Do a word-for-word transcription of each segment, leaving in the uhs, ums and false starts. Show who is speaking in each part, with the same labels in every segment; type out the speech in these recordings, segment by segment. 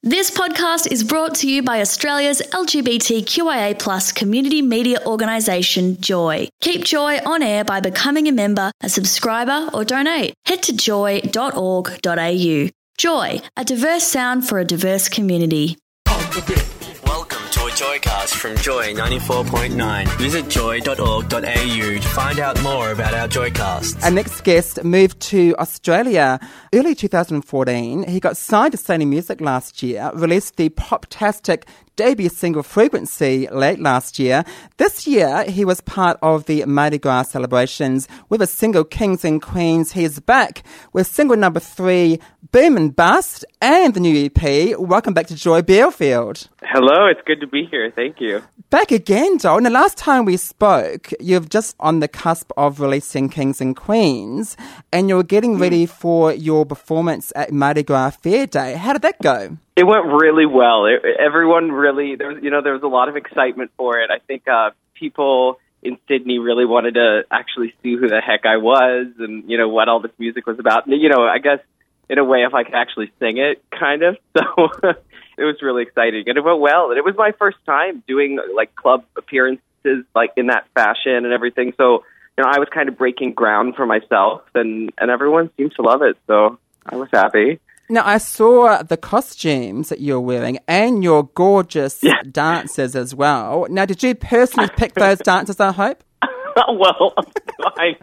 Speaker 1: This podcast is brought to you by Australia's L G B T Q I A plus community media organisation, Joy. Keep Joy on air by becoming a member, a subscriber or donate. Head to joy dot org dot a u. Joy, a diverse sound for a diverse community.
Speaker 2: Welcome to a Joycast from Joy ninety-four point nine. Visit joy dot org dot a u to find out more about our Joycasts.
Speaker 3: Our next guest moved to Australia early two thousand fourteen. He got signed to Sony Music last year, released the pop-tastic debut single Frequency late last year. This year, he was part of the Mardi Gras celebrations with a single Kings and Queens. He is back with single number three, Boom and Bust, and the new E P. Welcome back to Joy Bearfield.
Speaker 4: Hello, it's good to be here. Thank you.
Speaker 3: Back again, Joel. And the last time we spoke, you're just on the cusp of releasing Kings and Queens, and you're getting ready for your performance at Mardi Gras Fair Day. How did that go?
Speaker 4: It went really well. It, everyone really, there was, you know, there was a lot of excitement for it. I think uh, people in Sydney really wanted to actually see who the heck I was and, you know, what all this music was about. You know, I guess in a way, if I could actually sing it, kind of. So it was really exciting, and it went well. And it was my first time doing like club appearances, like in that fashion and everything. So, you know, I was kind of breaking ground for myself, and, and everyone seemed to love it. So I was happy.
Speaker 3: Now, I saw the costumes that you're wearing and your gorgeous
Speaker 4: yeah.
Speaker 3: dancers as well. Now, did you personally pick those dancers, I hope?
Speaker 4: Well, I,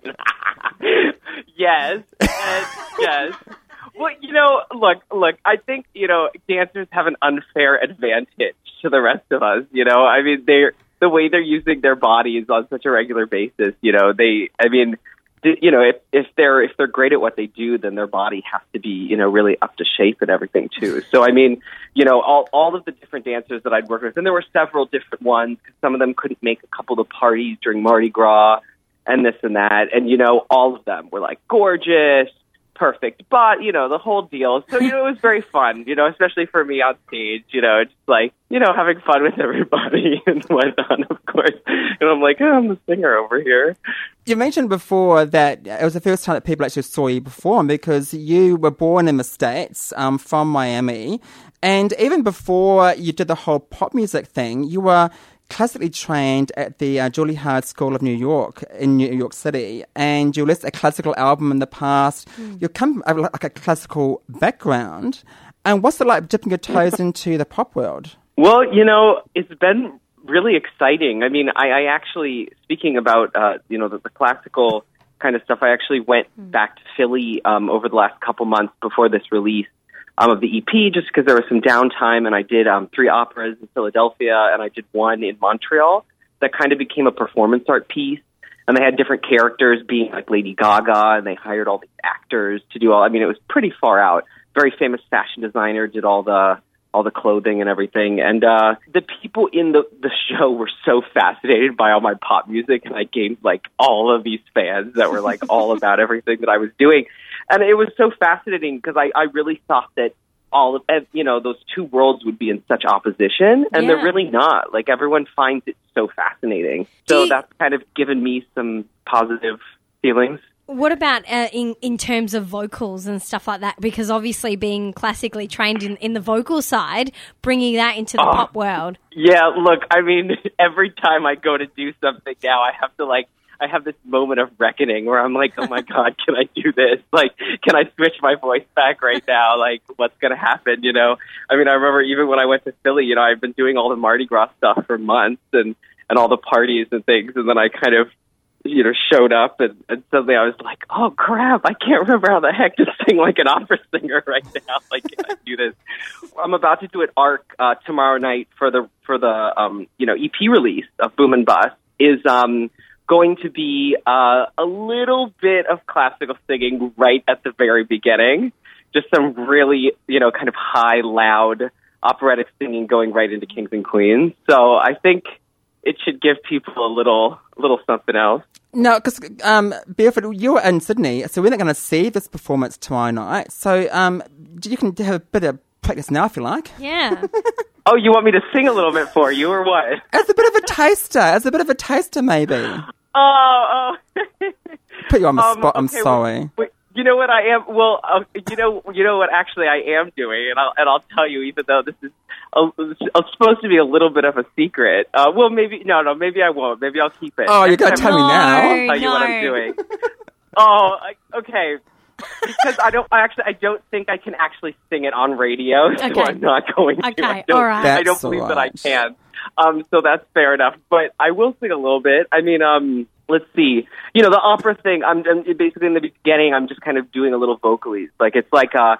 Speaker 4: yes, and yes. Well, you know, look, look, I think, you know, dancers have an unfair advantage to the rest of us, you know. I mean, they're, the way they're using their bodies on such a regular basis, you know, they, I mean, you know, if, if they're if they're great at what they do, then their body has to be, you know, really up to shape and everything too. So, I mean, you know, all all of the different dancers that I'd worked with, and there were several different ones, because some of them couldn't make a couple of parties during Mardi Gras and this and that. And, you know, all of them were like gorgeous, perfect, but, you know, the whole deal. So, you know, it was very fun, you know, especially for me on stage, you know, just like, you know, having fun with everybody and whatnot, of course. And I'm like, oh, I'm the singer over here.
Speaker 3: You mentioned before that it was the first time that people actually saw you perform, because you were born in the States, um, from Miami. And even before you did the whole pop music thing, you were classically trained at the uh, Juilliard School of New York in New York City, and you released a classical album in the past. Mm. You come from like a classical background. And what's it like dipping your toes into the pop world?
Speaker 4: Well, you know, it's been really exciting. I mean, I, I actually, speaking about, uh, you know, the, the classical kind of stuff, I actually went mm. back to Philly um, over the last couple months before this release Um, of the E P, just because there was some downtime, and I did um, three operas in Philadelphia, and I did one in Montreal that kind of became a performance art piece, and they had different characters being like Lady Gaga, and they hired all these actors to do all, I mean, it was pretty far out. Very famous fashion designer did all the all the clothing and everything, and uh, the people in the, the show were so fascinated by all my pop music, and I gained like all of these fans that were like all about everything that I was doing. And it was so fascinating because I, I really thought that all of, you know, those two worlds would be in such opposition, and yeah. they're really not. Like, everyone finds it so fascinating. So you, that's kind of given me some positive feelings.
Speaker 5: What about uh, in, in terms of vocals and stuff like that? Because obviously being classically trained in, in the vocal side, bringing that into the oh, pop world.
Speaker 4: Yeah, look, I mean, every time I go to do something now, I have to, like, I have this moment of reckoning where I'm like, oh my God, can I do this? Like, can I switch my voice back right now? Like, what's going to happen, you know? I mean, I remember even when I went to Philly, you know, I've been doing all the Mardi Gras stuff for months and, and all the parties and things. And then I kind of, you know, showed up and, and suddenly I was like, oh crap, I can't remember how the heck to sing like an opera singer right now. Like, can I do this? I'm about to do an arc uh, tomorrow night for the, for the, um, you know, E P release of Boom and Bust is, um, going to be uh, a little bit of classical singing right at the very beginning. Just some really, you know, kind of high, loud operatic singing going right into Kings and Queens. So I think it should give people a little, little something else.
Speaker 3: No, because um, Bearfield, you're in Sydney, so we're not going to see this performance tomorrow night. So um, you can have a bit of practice now if you like.
Speaker 5: Yeah.
Speaker 4: Oh, you want me to sing a little bit for you, or what?
Speaker 3: As a bit of a taster. As a bit of a taster, maybe.
Speaker 4: Oh, oh.
Speaker 3: Put you on the
Speaker 4: um,
Speaker 3: spot, I'm
Speaker 4: okay,
Speaker 3: sorry.
Speaker 4: Wait, You know what I am? Well, uh, you know, you know what? Actually, I am doing, and I'll and I'll tell you, even though this is a, it's supposed to be a little bit of a secret. Uh, well, maybe no, no, maybe I won't. Maybe I'll keep it.
Speaker 3: Oh, you gotta tell me now.
Speaker 4: I'll tell you
Speaker 5: No.
Speaker 4: what I'm doing. Oh, I, okay. Because I don't, I actually, I don't think I can actually sing it on radio, so
Speaker 5: Okay.
Speaker 4: I'm not going to.
Speaker 5: Okay,
Speaker 4: I don't,
Speaker 5: all right.
Speaker 4: I don't
Speaker 3: That's
Speaker 4: believe
Speaker 3: all
Speaker 4: that I
Speaker 3: right.
Speaker 4: can. Um, so that's fair enough. But I will sing a little bit. I mean, um, let's see. You know, the opera thing. I'm, I'm basically in the beginning. I'm just kind of doing a little vocalies. Like it's like a.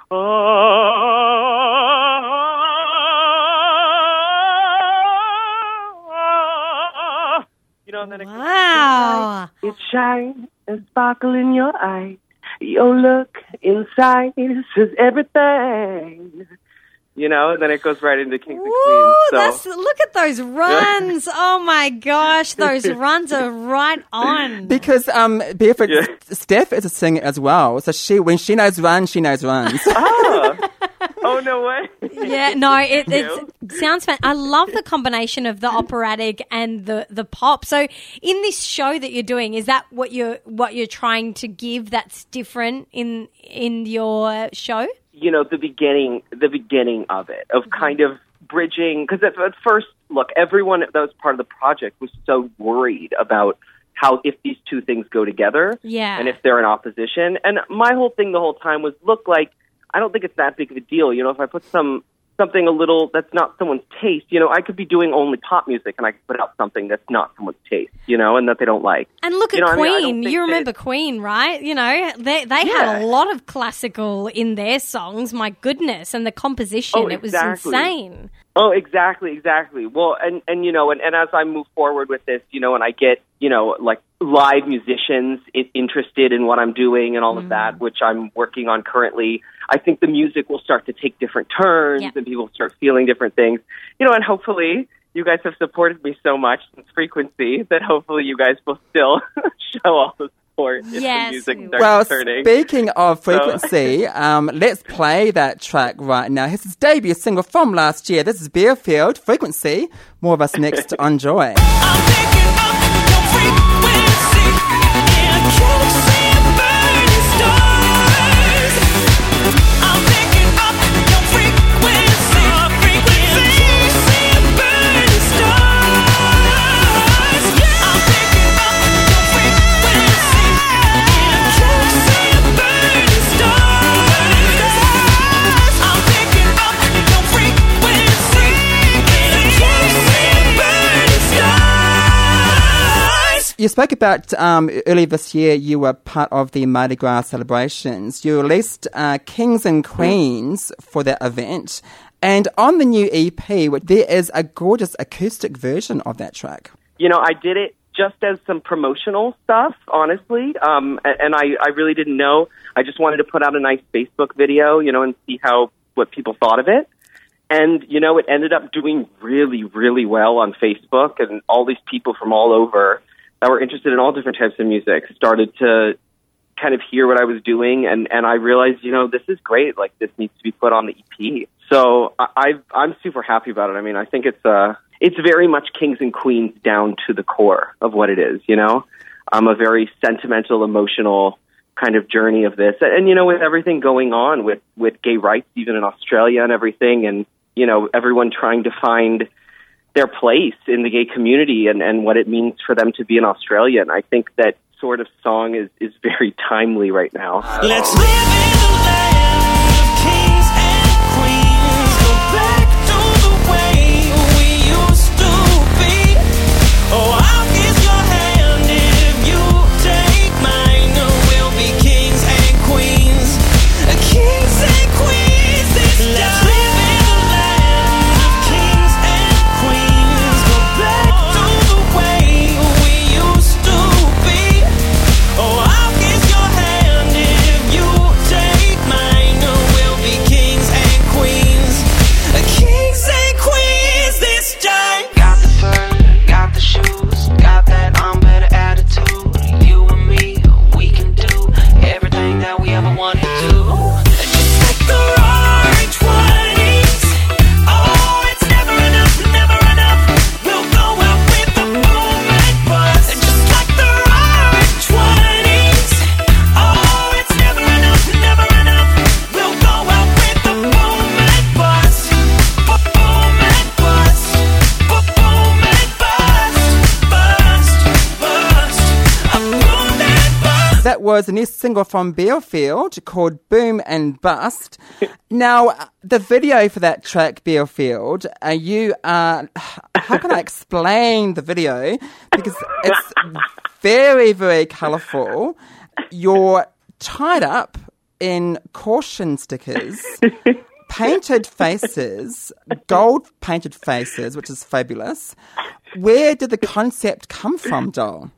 Speaker 4: You know, and then it
Speaker 5: Wow.
Speaker 4: It shines and sparkle in your eyes. Your look inside says everything. You know, and then it goes right into Kings and
Speaker 5: Woo,
Speaker 4: Queens. So.
Speaker 5: that's, look at those runs. Oh, my gosh. Those runs are right on.
Speaker 3: Because um, Barefoot
Speaker 4: Yeah.
Speaker 3: Steph is a singer as well, so she when she knows runs, she knows runs.
Speaker 4: oh. oh, no way.
Speaker 5: Yeah, no, it,
Speaker 4: you.
Speaker 5: it sounds fun. I love the combination of the operatic and the, the pop. So, in this show that you're doing, is that what you're what you're trying to give that's different in in your show?
Speaker 4: You know, the beginning, the beginning of it, of kind of bridging, because at, at first, look, everyone that was part of the project was so worried about how, if these two things go together,
Speaker 5: Yeah.
Speaker 4: and if they're in opposition. And my whole thing the whole time was, look, like, I don't think it's that big of a deal. You know, if I put some something a little that's not someone's taste, you know, I could be doing only pop music and I could put out something that's not someone's taste, you know, and that they don't like.
Speaker 5: And look
Speaker 4: You
Speaker 5: at
Speaker 4: know, I mean, I don't
Speaker 5: Queen.
Speaker 4: think
Speaker 5: You
Speaker 4: that-
Speaker 5: remember Queen, right? You know, they they
Speaker 4: Yeah.
Speaker 5: had a lot of classical in their songs. My goodness, and the composition,
Speaker 4: Oh,
Speaker 5: it was
Speaker 4: exactly.
Speaker 5: insane.
Speaker 4: Oh, exactly, exactly. Well, and, and you know, and, and as I move forward with this, you know, and I get, you know, like live musicians I- interested in what I'm doing and all of that, which I'm working on currently, I think the music will start to take different turns
Speaker 5: Yeah.
Speaker 4: and people start feeling different things. You know, and hopefully you guys have supported me so much since Frequency that hopefully you guys will still show all the support if
Speaker 5: Yes,
Speaker 4: the music
Speaker 5: we
Speaker 4: starts
Speaker 3: Well,
Speaker 4: turning.
Speaker 3: speaking of Frequency, um, let's play that track right now. Here's his debut single from last year. This is Beerfield, Frequency. More of us next on Joy.
Speaker 6: I'm picking up your frequency, and I can't see burning stars. I'm picking up your frequency, and I can't see burning stars. I'm picking up your frequency, and I can't see burning stars. I'm picking up your frequency, and I can't see burning stars.
Speaker 3: You spoke about um, earlier this year you were part of the Mardi Gras celebrations. You released uh, Kings and Queens for that event. And on the new E P, there is a gorgeous acoustic version of that track.
Speaker 4: You know, I did it just as some promotional stuff, honestly, um, a- and I, I really didn't know. I just wanted to put out a nice Facebook video, you know, and see how what people thought of it. And, you know, it ended up doing really, really well on Facebook, and all these people from all over that were interested in all different types of music started to kind of hear what I was doing, and, and I realized, you know, this is great. Like, this needs to be put on the E P. So I, I've, I'm super happy about it. I mean, I think it's uh, it's very much Kings and Queens down to the core of what it is, you know? Um, a very sentimental, emotional kind of journey of this. And, you know, with everything going on with, with gay rights, even in Australia and everything, and, you know, everyone trying to find their place in the gay community and, and what it means for them to be an Australian. I think that sort of song is, is very timely right now.
Speaker 6: Let's live in the land of kings and queens. Go back to the way we used to be. Oh, I'll kiss your hand if you take mine. We'll be kings and queens. Kings and queens this time. Let's live in the land of kings and queens. Go back to the way we used to be. Oh, I'll kiss your hand if you take mine.
Speaker 3: was a new single from Bearfield called Boom and Bust. Now, the video for that track, Bearfield, uh, you are, how can I explain the video? Because it's very, very colourful. You're tied up in caution stickers, painted faces, gold painted faces, which is fabulous. Where did the concept come from, Doll?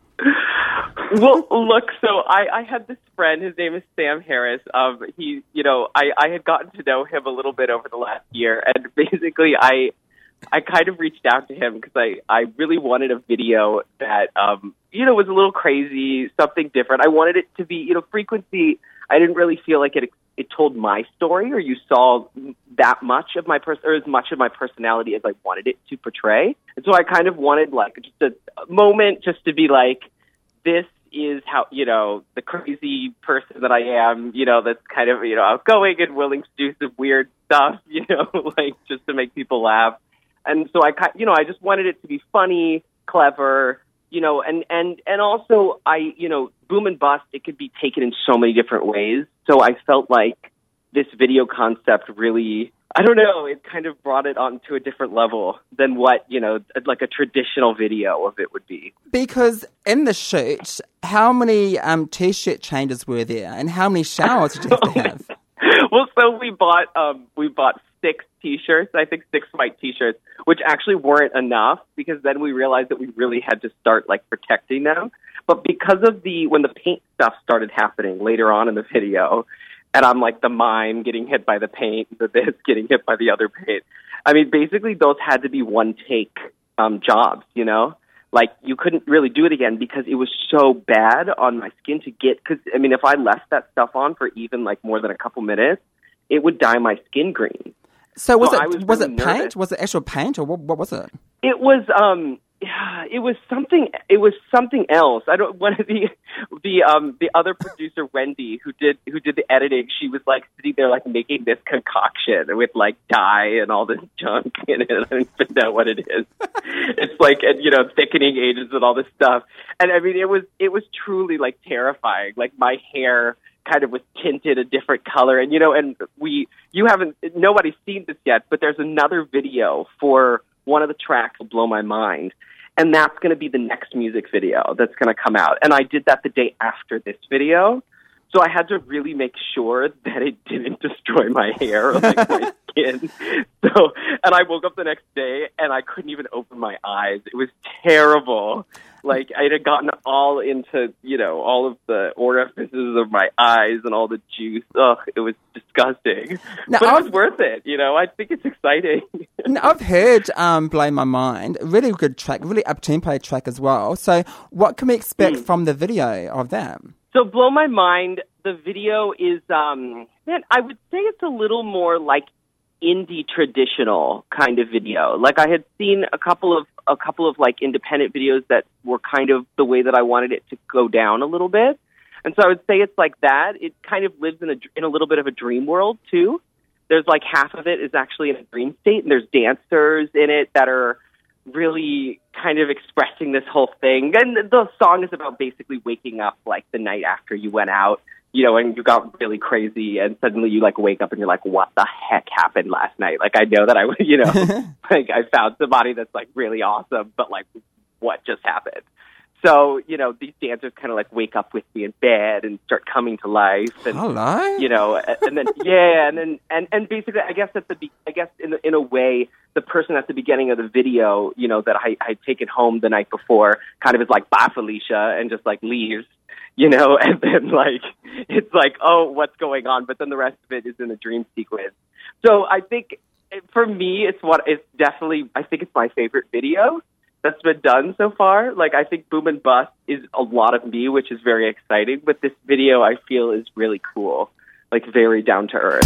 Speaker 4: Well, look, so I, I had this friend, his name is Sam Harris. Um, he, you know, I, I had gotten to know him a little bit over the last year, and basically I I kind of reached out to him because I, I really wanted a video that, um, you know, was a little crazy, something different. I wanted it to be, you know, Frequency, I didn't really feel like it it told my story, or you saw that much of my person, or as much of my personality as I wanted it to portray. And so I kind of wanted, like, just a, a moment just to be like, this is how, you know, the crazy person that I am, you know, that's kind of, you know, outgoing and willing to do some weird stuff, you know, like just to make people laugh. And so I, you know, I just wanted it to be funny, clever, you know, and, and, and also I, you know, Boom and Bust, it could be taken in so many different ways. So I felt like this video concept really, I don't know, it kind of brought it onto a different level than what, you know, like a traditional video of it would be.
Speaker 3: Because in the shoot, how many um, T-shirt changes were there, and how many showers did you have to have?
Speaker 4: Well, so we bought um, we bought six T-shirts, I think six white T-shirts, which actually weren't enough, because then we realized that we really had to start, like, protecting them. But because of the, when the paint stuff started happening later on in the video, and I'm like the mime getting hit by the paint, the this getting hit by the other paint. I mean, basically those had to be one take um, jobs, you know? Like, you couldn't really do it again because it was so bad on my skin to get, because, I mean, if I left that stuff on for even, like, more than a couple minutes, it would dye my skin green.
Speaker 3: So was
Speaker 4: so
Speaker 3: it
Speaker 4: was,
Speaker 3: was
Speaker 4: really
Speaker 3: it paint?
Speaker 4: nervous.
Speaker 3: Was it actual paint, or what, what was it?
Speaker 4: It was, um... it was something. It was something else. I don't. One of the, the um, the other producer, Wendy, who did who did the editing. She was like sitting there, like making this concoction with like dye and all this junk in it. I don't even know what it is. It's like, and, you know, thickening agents and all this stuff. And I mean, it was it was truly like terrifying. Like, my hair kind of was tinted a different color, and you know, and we you haven't nobody's seen this yet, but there's another video for one of the tracks, Blow My Mind. And that's going to be the next music video that's going to come out. And I did that the day after this video. So I had to really make sure that it didn't destroy my hair or like my skin. So, and I woke up the next day and I couldn't even open my eyes. It was terrible. Like, I had gotten all into, you know, all of the orifices of my eyes and all the juice. Ugh, it was disgusting.
Speaker 3: Now,
Speaker 4: but it
Speaker 3: I've,
Speaker 4: was worth it, you know. I think it's exciting.
Speaker 3: now, I've heard um, Blow My Mind, a really good track, really up-tempo track as well. So what can we expect mm. from the video of that?
Speaker 4: So Blow My Mind, the video is, um, man, I would say it's a little more like indie traditional kind of video. Like, I had seen a couple of a couple of like independent videos that were kind of the way that I wanted it to go down a little bit. And so I would say it's like that. It kind of lives in a in a little bit of a dream world too. There's like half of it is actually in a dream state, and there's dancers in it that are really kind of expressing this whole thing. And the song is about basically waking up like the night after you went out, you know, and you got really crazy, and suddenly you like wake up and you're like, what the heck happened last night? Like, I know that I, you know, like I found somebody that's like really awesome, but like, what just happened? So, you know, these dancers kind of like wake up with me in bed and start coming to life. And,
Speaker 3: Hello?
Speaker 4: You know, and then, yeah, and then, and, and basically, I guess at the, be- I guess in, in a way, the person at the beginning of the video, you know, that I had taken home the night before kind of is like, bye, Felicia, and just like leaves, you know, and then like, it's like, oh, what's going on? But then the rest of it is in a dream sequence. So I think for me, it's what, it's definitely, I think it's my favorite video that's been done so far. Like, I think Boom and Bust is a lot of me, which is very exciting. But this video, I feel, is really cool. Like, very down to earth.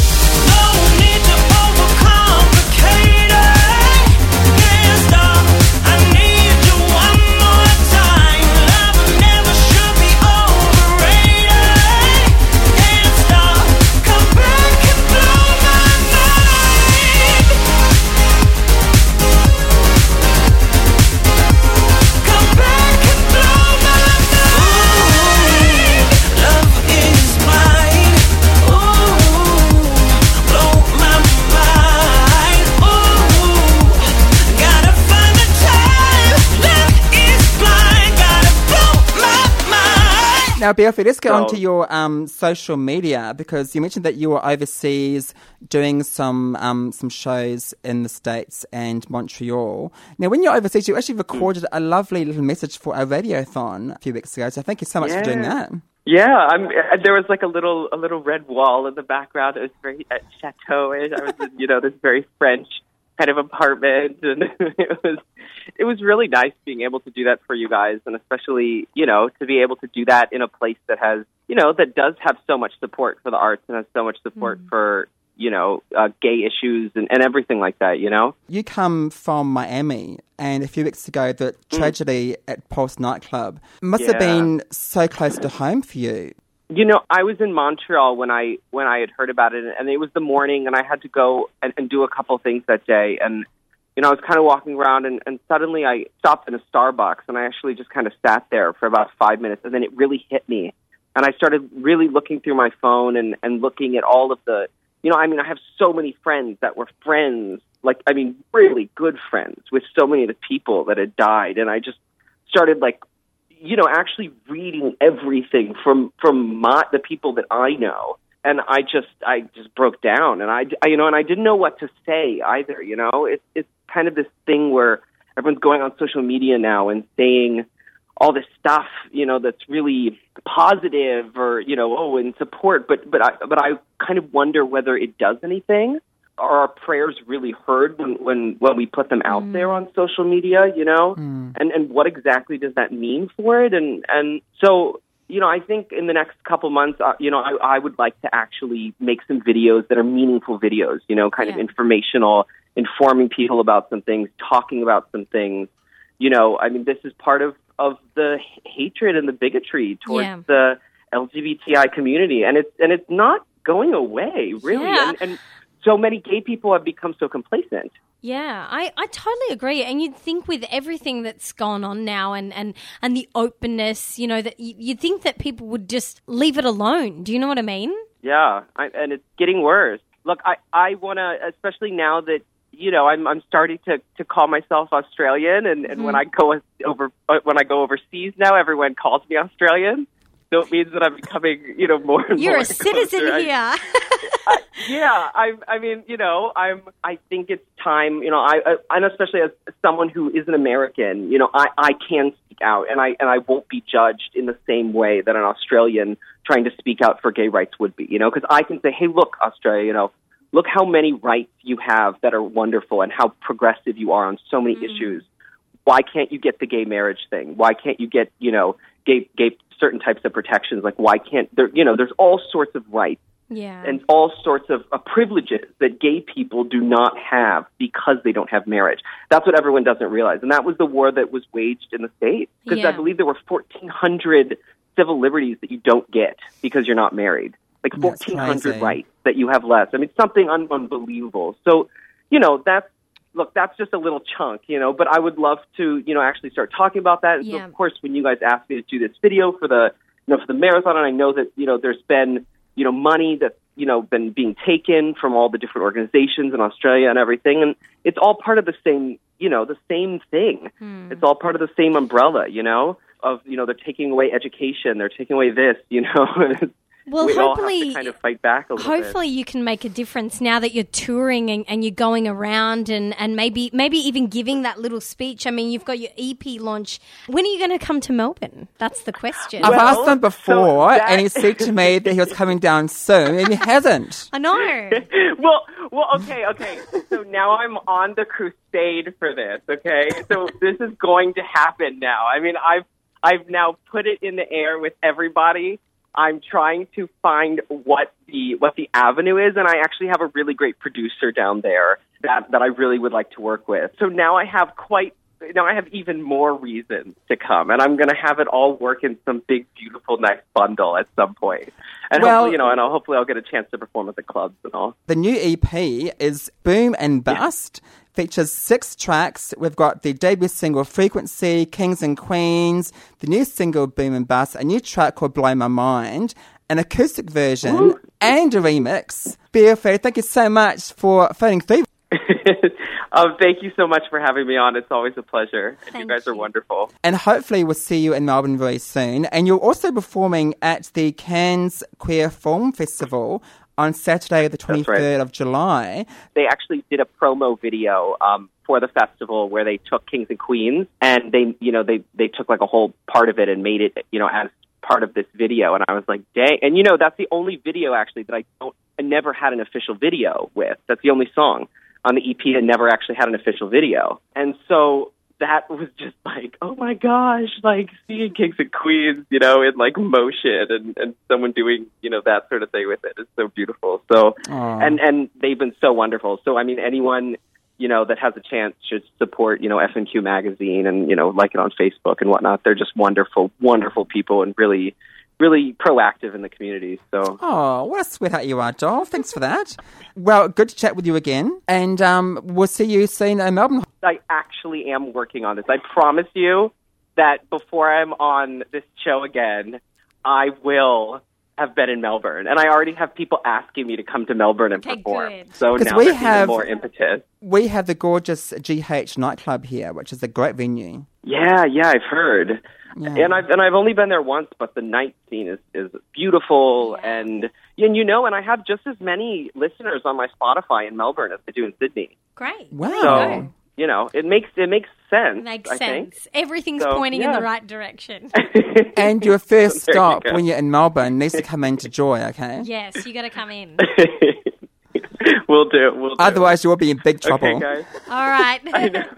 Speaker 6: No need to overcomplicate it. Can't stop. I need you one more time. Love never should be overrated. Can't stop. Come back and blow my mind. Come back and blow my mind. Love
Speaker 3: Now, Beelfie, let's get
Speaker 4: So-
Speaker 3: on to your um, social media, because you mentioned that you were overseas doing some um, some shows in the States and Montreal. Now, when you're overseas, you actually recorded a lovely little message for a radiothon a few weeks ago, so thank you so much for doing
Speaker 4: Yeah.
Speaker 3: that.
Speaker 4: Yeah, I'm. uh, There was like a little, a little red wall in the background. It was very uh, chateau-ish. I was in, you know, this very French kind of apartment, and it was, it was really nice being able to do that for you guys, and especially, you know, to be able to do that in a place that has, you know, that does have so much support for the arts and has so much support
Speaker 5: Mm.
Speaker 4: for, you know, uh, gay issues and, and everything like that. You know.
Speaker 3: You come from Miami, and a few weeks ago, the tragedy at Pulse nightclub must have
Speaker 4: Yeah.
Speaker 3: been so close to home for you.
Speaker 4: You know, I was in Montreal when I when I had heard about it, and it was the morning, and I had to go and, and do a couple things that day. And you know, I was kind of walking around, and, and suddenly I stopped in a Starbucks, and I actually just kind of sat there for about five minutes, and then it really hit me, and I started really looking through my phone and and looking at all of the, you know, I mean, I have so many friends that were friends, like I mean, really good friends with so many of the people that had died, and I just started like, you know, actually reading everything from from my, the people that I know, and I just I just broke down, and I, I you know, and I didn't know what to say either. You know, it's it's kind of this thing where everyone's going on social media now and saying all this stuff, you know, that's really positive or you know, oh, in support, but but I but I kind of wonder whether it does anything. Are our prayers really heard when, when, when we put them out there on social media, you know? And and what exactly does that mean for it? And and so, you know, I think in the next couple months, uh, you know, I, I would like to actually make some videos that are meaningful videos, you know, kind of
Speaker 5: Yeah.
Speaker 4: informational, informing people about some things, talking about some things. You know, I mean, this is part of, of the h- hatred and the bigotry towards
Speaker 5: Yeah.
Speaker 4: the L G B T I community. And it's, and it's not going away, really.
Speaker 5: Yeah.
Speaker 4: And, and so many gay people have become so complacent.
Speaker 5: Yeah, I, I totally agree. And you'd think with everything that's gone on now and, and, and the openness, you know, that you, you'd think that people would just leave it alone. Do you know what I mean?
Speaker 4: Yeah, I, and it's getting worse. Look, I, I want to, especially now that, you know, I'm I'm starting to, to call myself Australian, and, and when I go over when I go overseas now, everyone calls me Australian. So it means that I'm becoming, you know, more and
Speaker 5: You're
Speaker 4: more
Speaker 5: a citizen
Speaker 4: closer. I-
Speaker 5: here.
Speaker 4: I, yeah, I, I mean, you know, I'm. I think it's time. You know, I, I and especially as someone who is an American, you know, I, I can speak out, and I and I won't be judged in the same way that an Australian trying to speak out for gay rights would be. You know, because I can say, hey, look, Australia, you know, look how many rights you have that are wonderful, and how progressive you are on so many issues. Why can't you get the gay marriage thing? Why can't you get, you know, gay gay certain types of protections? Like, why can't there? You know, there's all sorts of rights.
Speaker 5: Yeah.
Speaker 4: And all sorts of uh, privileges that gay people do not have because they don't have marriage. That's what everyone doesn't realize. And that was the war that was waged in the States. Because
Speaker 5: Yeah.
Speaker 4: I believe there were fourteen hundred civil liberties that you don't get because you're not married. Like
Speaker 3: That's
Speaker 4: fourteen hundred
Speaker 3: crazy.
Speaker 4: rights that you have less. I mean, something un- unbelievable. So, you know, that's, look, that's just a little chunk, you know, but I would love to, you know, actually start talking about that. And so,
Speaker 5: Yeah.
Speaker 4: of course, when you guys asked me to do this video for the, you know, for the marathon, and I know that, you know, there's been, you know, money that's, you know, been being taken from all the different organizations in Australia and everything. And it's all part of the same, you know, the same thing. It's all part of the same umbrella, you know, of, you know, they're taking away education. They're taking away this, you know.
Speaker 5: Well,
Speaker 4: we all have
Speaker 5: hopefully,
Speaker 4: to kind of fight back a little bit.
Speaker 5: hopefully you can make a difference now that you're touring and, and you're going around and, and maybe maybe even giving that little speech. I mean, you've got your E P launch. When are you going to come to Melbourne? That's the question.
Speaker 3: I've
Speaker 4: Well,
Speaker 3: asked him
Speaker 4: so
Speaker 3: before,
Speaker 4: that-
Speaker 3: and he said to me that he was coming down soon, and he hasn't.
Speaker 5: I know.
Speaker 4: well, well, okay, okay. So now I'm on the crusade for this. Okay, so this is going to happen now. I mean, I've I've now put it in the air with everybody. I'm trying to find what the what the avenue is, and I actually have a really great producer down there that that I really would like to work with. So now I have quite. Now I have even more reasons to come, and I'm going to have it all work in some big, beautiful, nice bundle at some point. And
Speaker 3: Well-
Speaker 4: hopefully, you know, and I'll, hopefully I'll get a chance to perform at the clubs and all.
Speaker 3: The new E P is Boom and Bust. Features six tracks. We've got the debut single Frequency, Kings and Queens, the new single Boom and Bust, a new track called Blow My Mind, an acoustic version,
Speaker 4: Woo.
Speaker 3: and a remix. Beelfie, thank you so much for phoning through.
Speaker 4: um, thank you so much for having me on. It's always a pleasure. And
Speaker 5: Thank
Speaker 4: you guys are
Speaker 5: you.
Speaker 4: wonderful.
Speaker 3: And hopefully we'll see you in Melbourne very soon. And you're also performing at the Cairns Queer Film Festival on Saturday, the twenty-third of July.
Speaker 4: They actually did a promo video um, for the festival where they took Kings and Queens, and they, you know, they they took like a whole part of it and made it, you know, as part of this video. And I was like, dang. And you know, that's the only video actually that I don't, I never had an official video with. That's the only song on the E P that never actually had an official video. And so that was just like, oh my gosh, like seeing Kings and Queens, you know, in like motion and, and someone doing, you know, that sort of thing with it is so beautiful. So,
Speaker 3: Aw.
Speaker 4: and, and they've been so wonderful. So, I mean, anyone, you know, that has a chance should support, you know, F N Q magazine and, you know, like it on Facebook and whatnot. They're just wonderful, wonderful people and really, really proactive in the community. So,
Speaker 3: Oh, what a sweetheart you are, Joel. Thanks for that. Well, good to chat with you again. And um, we'll see you soon in Melbourne.
Speaker 4: I actually am working on this. I promise you that before I'm on this show again, I will have been in Melbourne. And I already have people asking me to come to Melbourne and
Speaker 5: Okay,
Speaker 4: perform.
Speaker 5: good.
Speaker 4: So
Speaker 3: 'Cause
Speaker 4: now
Speaker 3: we
Speaker 4: there's
Speaker 3: have-
Speaker 4: even more impetus.
Speaker 3: We have the gorgeous G H nightclub here, which is a great venue.
Speaker 4: Yeah, yeah, I've heard.
Speaker 3: Yeah.
Speaker 4: And I've and I've only been there once, but the night scene is, is beautiful,
Speaker 5: Yeah.
Speaker 4: and and you know, and I have just as many listeners on my Spotify in Melbourne as I do in Sydney.
Speaker 5: Great.
Speaker 3: Wow.
Speaker 5: There you
Speaker 4: So
Speaker 5: go.
Speaker 4: you know, it makes it makes sense.
Speaker 5: Makes
Speaker 4: I
Speaker 5: sense. Everything's
Speaker 4: So,
Speaker 5: pointing in
Speaker 4: yeah.
Speaker 5: the right direction.
Speaker 4: think.
Speaker 3: And your first
Speaker 4: There you
Speaker 3: stop
Speaker 4: go.
Speaker 3: when you're in Melbourne needs to come into Joy, okay?
Speaker 5: Yes, you got to come in.
Speaker 4: We'll do. We'll do.
Speaker 3: Otherwise, you'll be in big trouble.
Speaker 4: okay, guys.
Speaker 5: All right.
Speaker 4: I know.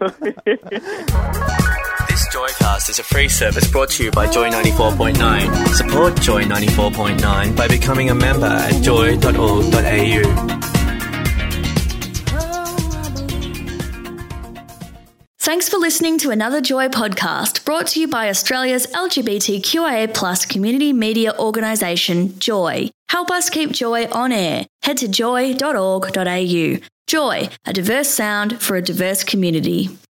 Speaker 2: This Joycast is a free service brought to you by Joy ninety-four point nine. Support Joy ninety-four point nine by becoming a member at joy dot org dot a u.
Speaker 1: Thanks for listening to another Joy podcast brought to you by Australia's L G B T Q I A plus community media organisation, Joy. Help us keep Joy on air. Head to joy dot org dot a u. Joy, a diverse sound for a diverse community.